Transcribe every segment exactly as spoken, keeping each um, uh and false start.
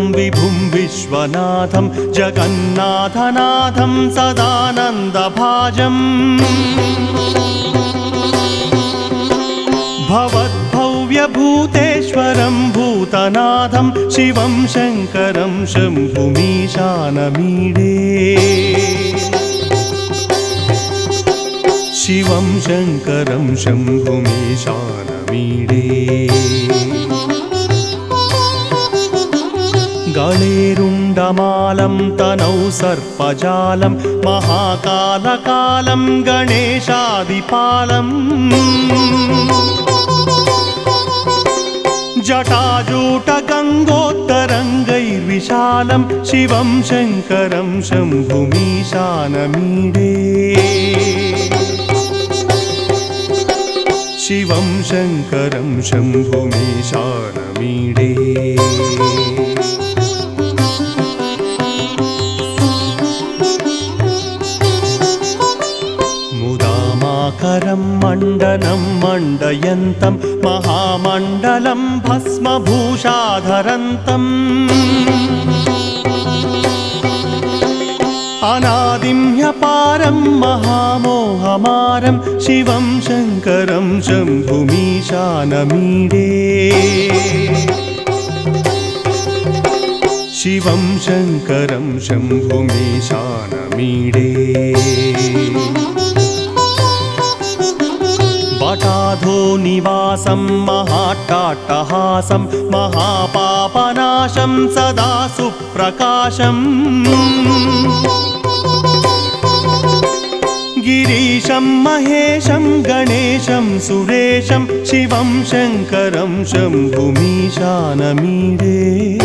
विभुं विश्वनाथं जगन्नाथनाथं सदानन्दभाजम् भवद्भव्यभूतेश्वरं भूतनाथं शिवं शङ्करं शम्भुमीशानमीडे शिवं शङ्करं शम्भुमीशानमीडे गणेरुण्डमालं तनौ सर्पजालं महाकालकालं गणेशादिपालम् जटाजूटगङ्गोत्तरङ्गैर्विशालं शिवं शङ्करं शम्भुमीशानमीडे शिवं शङ्करं शम्भुमीशानमीडे मुदामाकरं मण्डनं मण्डयन्तं महामण्डलं भस्मभूषाधरन्तम् अनादिं ह्यपारं महामोहमारं शिवं शङ्करं शम्भुमीशानमीडे शिवं शङ्करं शम्भुमीशानमीडे वटाधोनिवासं महाट्टाट्टहासं महापापनाशं सदा सुप्रकाशम् गिरीशं महेशं गणेशं सुरेशं शिवं शङ्करं शम्भुमीशानमीडे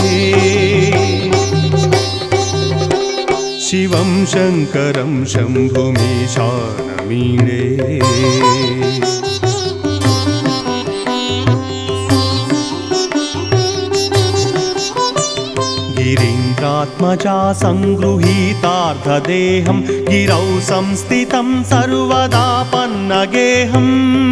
शिवं शङ्करं शम्भुमीशानमीडे गिरीन्द्रात्मजा सङ्गृहीतार्धदेहं गिरौ संस्थितं सर्वदा पन्नगेहम्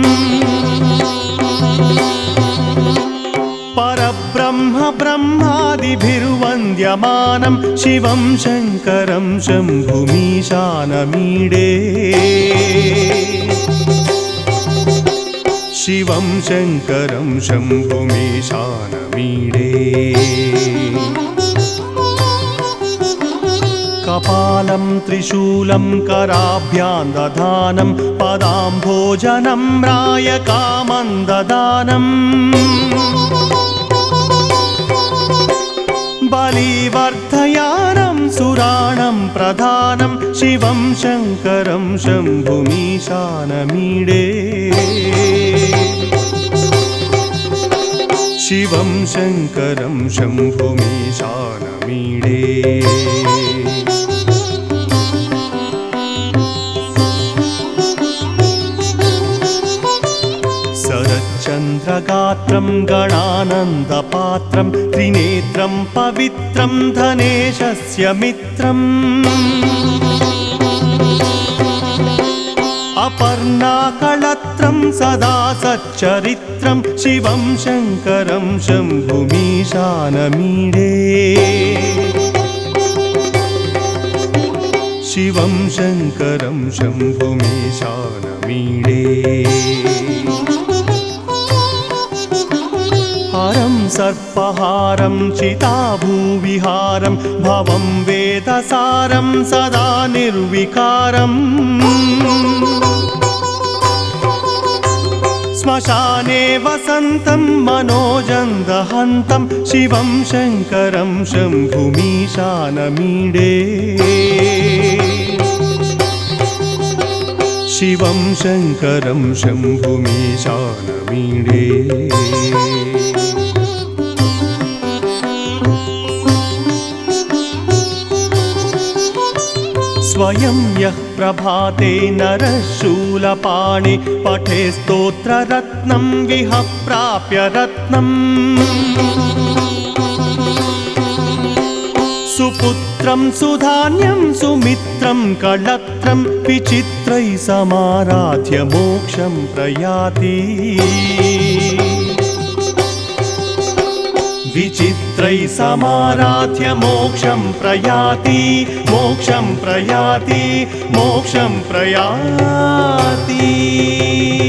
परब्रह्म ब्रह्मादिभिर्वन्द्यमानं शिवं शङ्करं शम्भुमीशानमीडे शिवं शङ्करं शम्भुमीशानमीडे कपालं त्रिशूलं कराभ्यां दधानं पदाम्भोजनं रायकामन्ददानम् बलिवर्धयानं सुराणं प्रधानं शिवं शङ्करं शम्भुमीशानमीडे शिवं शङ्करं शम्भुमीशानमीडे चन्द्रगात्रं गणानन्दपात्रं त्रिनेत्रं पवित्रं धनेशस्य मित्रम् अपर्णाकळत्रं सदा सच्चरित्रं शिवं शङ्करं शम्भुमीशानमीडे शिवं शङ्करं शम्भुमीशानमीडे हारं सर्पहारं चिताभूविहारं भवं वेदसारं सदा निर्विकारम् श्मशाने वसन्तं मनोजं दहन्तं शिवं शङ्करं शम्भुमीशानमीडे शिवं शङ्करं शम्भुमीशानमीडे स्वयं यः प्रभाते नरः शूलपाणि पठे स्तोत्ररत्नं विह प्राप्य रत्नम् सुपुत्रं सुधान्यं सुमित्रं कळत्रं विचित्रैः समाराध्य मोक्षं प्रयाति विचित्रैः समाराध्य मोक्षं प्रयाति मोक्षं प्रयाति मोक्षं प्रयाति।